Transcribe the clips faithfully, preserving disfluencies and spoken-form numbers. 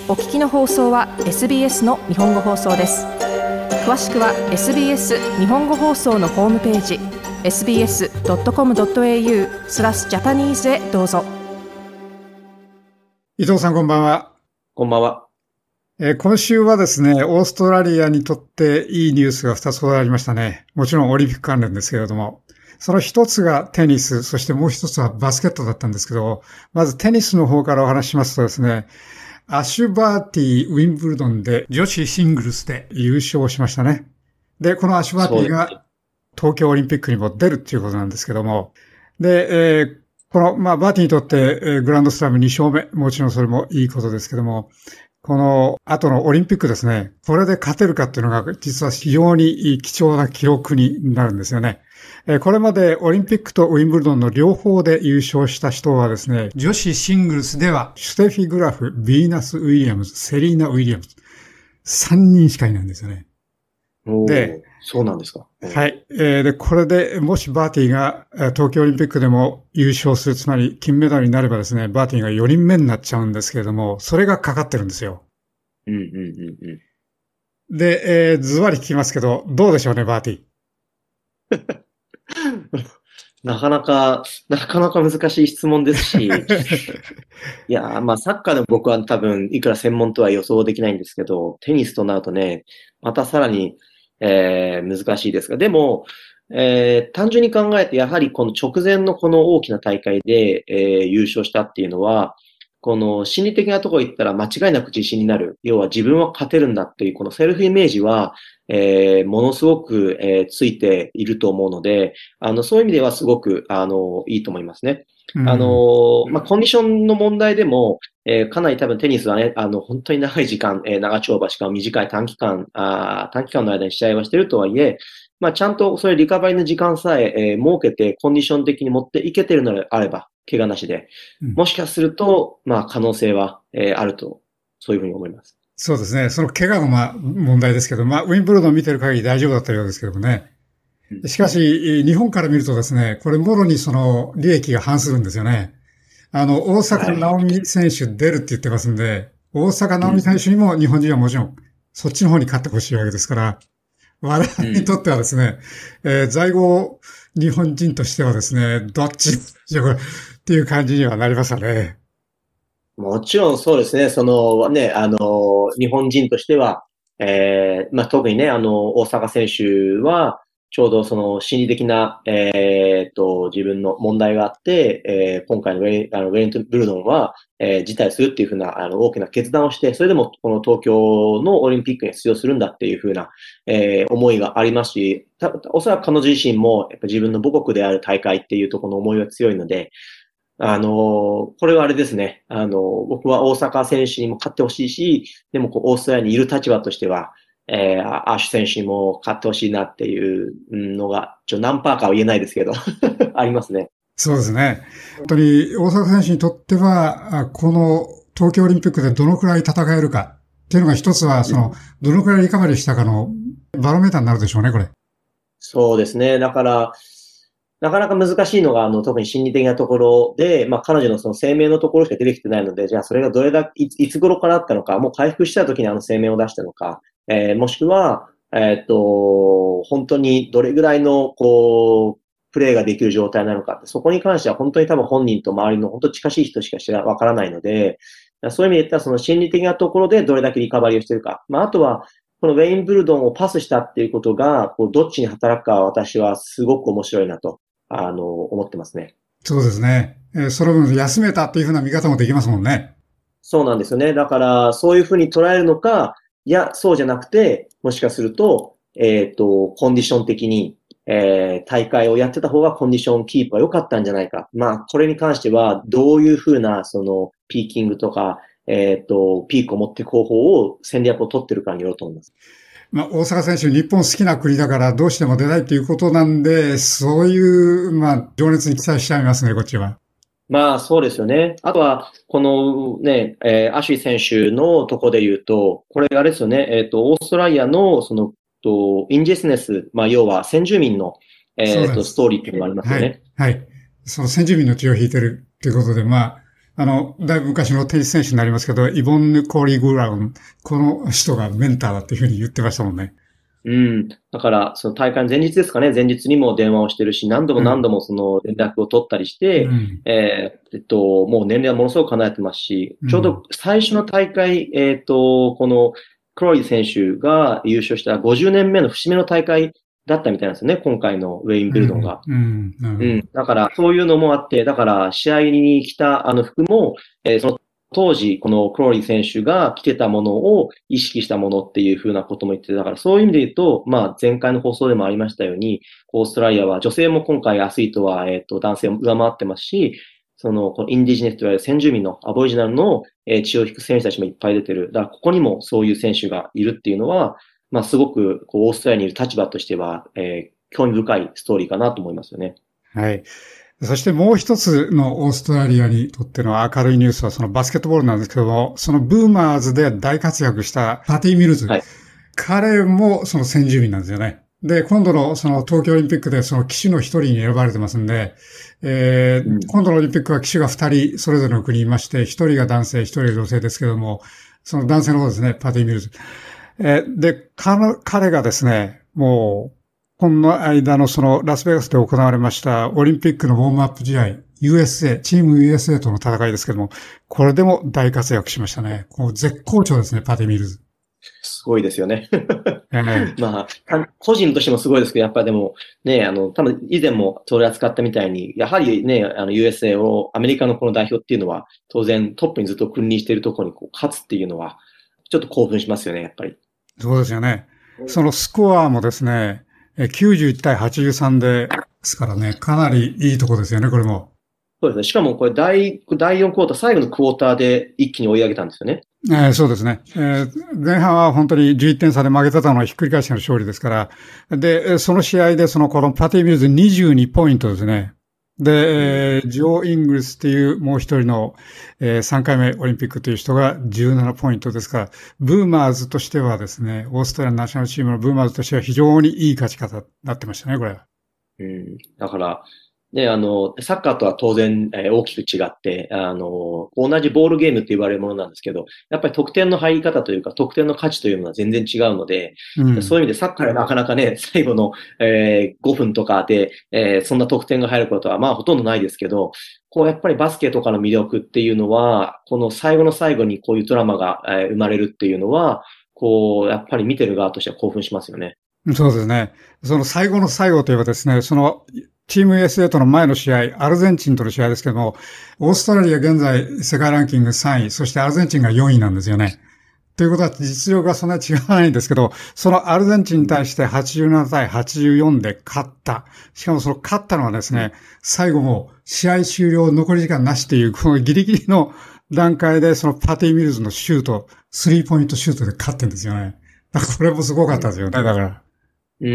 お聞きの放送は エスビーエス の日本語放送です。詳しくは エスビーエス 日本語放送のホームページ エスビーエスドットコムドットエーユー スラスジャパニーズへどうぞ。 伊藤さん、こんばんは。 こんばんは。 えー、今週はですね、オーストラリアにとっていいニュースがふたつほどありましたね。もちろんオリンピック関連ですけれども、その一つがテニス、そしてもう一つはバスケットだったんですけど、まずテニスの方からお話ししますとですね、アシュバーティーウィンブルドンで女子シングルスで優勝しましたね。で、このアシュバーティーが東京オリンピックにも出るっていうことなんですけども、で、えー、この、まあ、バーティーにとって、えー、グランドスラムに勝目、もちろんそれもいいことですけども、この後のオリンピックですね、これで勝てるかっていうのが実は非常に貴重な記録になるんですよね。これまでオリンピックとウィンブルドンの両方で優勝した人はですね、女子シングルスではシュテフィ・グラフ、ビーナス・ウィリアムズ、セリーナ・ウィリアムズ、さんにんしかいないんですよね。 で、そうなんですか。 はい。で、これでもしバーティーが東京オリンピックでも優勝する、つまり金メダルになればですね、バーティーがよにんめになっちゃうんですけれども、それがかかってるんですよ。 うんうんうんうん。 で、えー、ズバリ聞きますけど、どうでしょうね、バーティー。 なかなか、なかなか難しい質問ですし、いや、まあサッカーでも僕は多分いくら専門とは予想できないんですけど、テニスとなるとね、またさらに、えー、難しいですが、でも、えー、単純に考えてやはりこの直前のこの大きな大会で、えー、優勝したっていうのは、この心理的なところ言ったら間違いなく自信になる。要は自分は勝てるんだっていうこのセルフイメージは、えー、ものすごく、えー、ついていると思うので、あの、そういう意味ではすごく、あの、いいと思いますね。うん、あの、まあ、コンディションの問題でも、えー、かなり多分テニスはね、あの、本当に長い時間、えー、長丁場しかも短い短期間、あ短期間の間に試合はしてるとはいえ、まあ、ちゃんとそういうリカバリーの時間さえ、えー、設けてコンディション的に持っていけてるのであれば、怪我なしで、もしかすると、まあ、可能性は、えー、あると、そういうふうに思います。 そうですね。その怪我がまあ問題ですけど、まあウィンブルドン見てる限り大丈夫だったようですけどもね。しかし、日本から見るとですね、これもろにその利益が反するんですよね。あの、大坂なおみ選手出るって言ってますんで、大坂なおみ選手にも日本人はもちろん、そっちの方に勝ってほしいわけですから、我々にとってはですね、えー、在郷日本人としてはですね、どっちっていう感じにはなりますよね。 もちろんそうですね。そのね、あの、日本人としては、えー、まあ、特にね、あの、大坂選手は、ちょうどその心理的な、えー、っと、自分の問題があって、えー、今回のウェイ、あの、ウェイント・ブルドンは、えー、辞退するっていうふうな、あの、大きな決断をして、それでもこの東京のオリンピックに出場するんだっていうふうな、えー、思いがありますし、たおそらく彼女自身も、やっぱ自分の母国である大会っていうところの思いが強いので、あの、これはあれですね。あの、僕は大坂選手にも勝ってほしいし、でもこう、オーストラリアにいる立場としては、えー、アッシュ選手にも勝ってほしいなっていうのが、ちょ、何パーかは言えないですけど、ありますね。 そうですね。本当に大坂選手にとっては、この東京オリンピックでどのくらい戦えるかっていうのが一つは、その、どのくらいリカバリーしたかのバロメーターになるでしょうね、これ。 そうですね。だから、なかなか難しいのが、あの、特に心理的なところで、まあ、彼女のその声明のところしか出てきてないので、じゃあそれがどれだけ、いつ、いつ頃からあったのか、もう回復した時にあの声明を出したのか、えー、もしくは、えー、っと、本当にどれぐらいの、こう、プレーができる状態なのかって、そこに関しては本当に多分本人と周りの本当近しい人しか知ら、わからないので、そういう意味で言ったらその心理的なところでどれだけリカバリーをしているか。まあ、あとは、このウェインブルドンをパスしたっていうことが、こう、どっちに働くかは私はすごく面白いなと。あの、思ってますね。 そうですね。えー、その分休めたっていうふうな見方もできますもんね。 そうなんですよね。だから、そういうふうに捉えるのか、いや、そうじゃなくて、もしかすると、えっと、コンディション的に、えー、大会をやってた方がコンディションキープは良かったんじゃないか。まあ、これに関しては、どういうふうな、その、ピーキングとか、えっと、ピークを持っていく方法を、戦略を取ってるかによると思います。 まあ、大坂選手、日本好きな国だからどうしても出ないっていうことなんで、そういう、まあ、情熱に期待しちゃいますね、こっちは。 まあ、そうですよね。あとは、このね、えー、アシュリー選手のとこで言うと、これあれですよね、えっと、オーストラリアの、その、と、インジェスネス、まあ、要は先住民の、えっと、ストーリーっていうのがありますよね。 はい。はい。その先住民の血を引いてるっていうことで、まあ、 あの、だいぶ昔のテニス選手になりますけど、イボンヌ・コーリー・グラウン、この人がメンターだっていうふうに言ってましたもんね。 うん。だから、その大会の前日ですかね、前日にも電話をしてるし、何度も何度もその連絡を取ったりして、 うん、 えーえっと、もう年齢はものすごく離れてますし、ちょうど最初の大会、えっと、このクロイ選手が優勝したごじゅうねんめの節目の大会だったみたいなんですよね、今回のウェインビルドンが。 うん、うん、 うん。だから、そういうのもあって、だから、試合に来たあの服も、えーその当時、このクローリー選手が着てたものを意識したものっていうふうなことも言ってて、だからそういう意味で言うと、まあ、前回の放送でもありましたように、オーストラリアは女性も今回アスリートは、えっと、男性を上回ってますし、その、このインディジネスといわれる先住民のアボリジナルの、えー血を引く選手たちもいっぱい出てる。だから、ここにもそういう選手がいるっていうのは、まあ、すごく、こう、オーストラリアにいる立場としては、えー興味深いストーリーかなと思いますよね。 はい。そしてもう一つのオーストラリアにとっての明るいニュースはそのバスケットボールなんですけども、そのブーマーズで大活躍したパティ・ミルズ。 はい。 彼もその先住民なんですよね。で、今度のその東京オリンピックでその騎手の一人に選ばれてますんで、えーうん今度のオリンピックは騎手が二人それぞれの国にいまして、一人が男性、一人が女性ですけども、その男性の方ですね、パティ・ミルズ。えーで、彼彼がですね、もう、この間のそのラスベガスで行われましたオリンピックのウォームアップ試合、ユーエスエー、チーム ユーエスエー との戦いですけども、これでも大活躍しましたね。こう絶好調ですね、パティ・ミルズ。 すごいですよね。 えーまあ、個人としてもすごいですけど、やっぱりでも、ね、あの、多分以前も取り扱ったみたいに、やはりね、あの ユーエスエー を、アメリカのこの代表っていうのは、当然トップにずっと君臨しているところにこう勝つっていうのは、ちょっと興奮しますよね、やっぱり。 そうですよね。そのスコアもですね、えきゅうじゅういち対はちじゅうさんで、ですからね、かなりいいとこですよね、これも。 そうですね。しかもこれ第、第よんクォーター、最後のクォーターで一気に追い上げたんですよね。 えーそうですね、えー前半は本当にじゅういってん差で負けてたのをひっくり返しての勝利ですから。で、その試合でそのこのパティ・ミルズにじゅうにポイントですね。で、えージョー・イングリスっていうもう一人の、えーさんかいめオリンピックという人がじゅうななポイントですから、ブーマーズとしてはですね、オーストラリアナショナルチームのブーマーズとしては非常にいい勝ち方になってましたね、これは。 うん。だから、ね、あの、サッカーとは当然、えー大きく違って、あの、同じボールゲームって言われるものなんですけど、やっぱり得点の入り方というか、得点の価値というのは全然違うので、 うん。 そういう意味でサッカーでなかなかね、最後の、えーごふんとかで、えーそんな得点が入ることはまあほとんどないですけど、こうやっぱりバスケとかの魅力っていうのは、この最後の最後にこういうドラマが、えー生まれるっていうのは、こう、やっぱり見てる側としては興奮しますよね。 そうですね。その最後の最後といえばですね、そのチーム ユーエスエー との前の試合、アルゼンチンとの試合ですけども、オーストラリア現在世界ランキングさんい、そしてアルゼンチンがよんいなんですよね。ということは実力がそんなに違わないんですけど、そのアルゼンチンに対してはちじゅうなな対はちじゅうよんで勝った。しかもその勝ったのはですね、最後も試合終了残り時間なしっていう、このギリギリの段階でそのパティ・ミルズのシュート、スリーポイントシュートで勝ってるんですよね。だからこれもすごかったですよね、だから。 うん、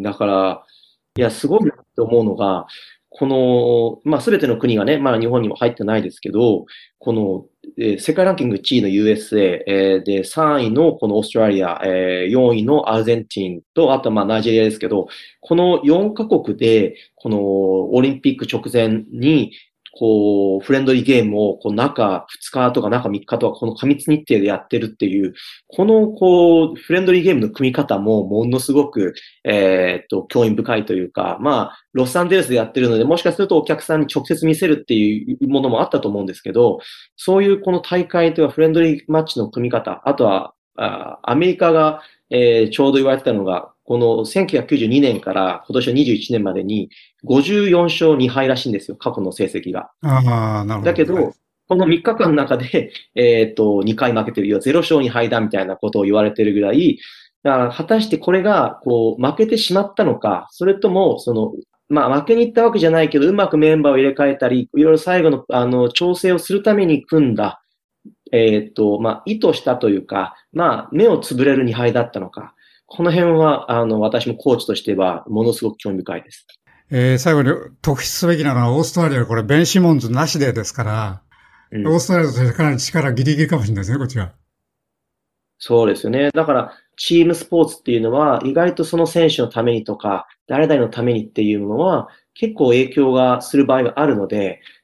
だから、いや、すごいなって思うのが、この、まあ、すべての国がね、まあ、日本にも入ってないですけど、この、えー世界ランキングいちいの ユーエスエー、えーで、さんいのこのオーストラリア、えーよんいのアルゼンチンと、あとまあ、ナイジェリアですけど、このよんカ国で、このオリンピック直前に、こう、フレンドリーゲームを、こう、中ふつかとか中みっかとか、この過密日程でやってるっていう、この、こう、フレンドリーゲームの組み方も、ものすごく、えーっと、興味深いというか、まあ、ロサンゼルスでやってるので、もしかするとお客さんに直接見せるっていうものもあったと思うんですけど、そういうこの大会というかフレンドリーマッチの組み方、あとは、あアメリカが、えーちょうど言われてたのが、このせんきゅうひゃくきゅうじゅうにねんから今年のにじゅういちねんまでにごじゅうよん勝に敗らしいんですよ、過去の成績が。 ああ、なるほど。 だけど、このみっかかんの中で、えっと、にかい負けてるよ、ゼロ勝に敗だみたいなことを言われてるぐらい、だから果たしてこれが、こう、負けてしまったのか、それとも、その、まあ、負けに行ったわけじゃないけど、うまくメンバーを入れ替えたり、いろいろ最後の、あの、調整をするために組んだ、えっと、まあ、意図したというか、まあ、目をつぶれるに敗だったのか。この辺は、あの、私もコーチとしては、ものすごく興味深いです。 えー最後に特筆すべきなのはオーストラリア、これベン・シモンズなしでですから、 うんオーストラリアとしてかなり力ギリギリかもしれないですね、こっちは。 そうですよね。だから、チームスポーツっていうのは、意外とその選手のためにとか、誰々のためにっていうのは、結構影響がする場合があるので、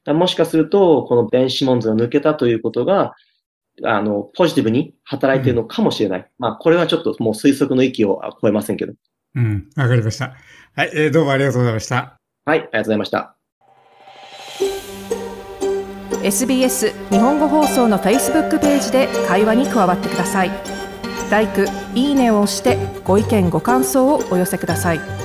もしかすると、このベン・シモンズが抜けたということが、あの、ポジティブに働いているのかもしれない。うん、まあ、これはちょっともう推測の域を超えませんけど。 うん、わかりました。はい、えー、どうもありがとうございました。 はい、ありがとうございました。 エスビーエス 日本語放送の Facebook ページで会話に加わってください。ライク、いいねを押してご意見ご感想をお寄せください。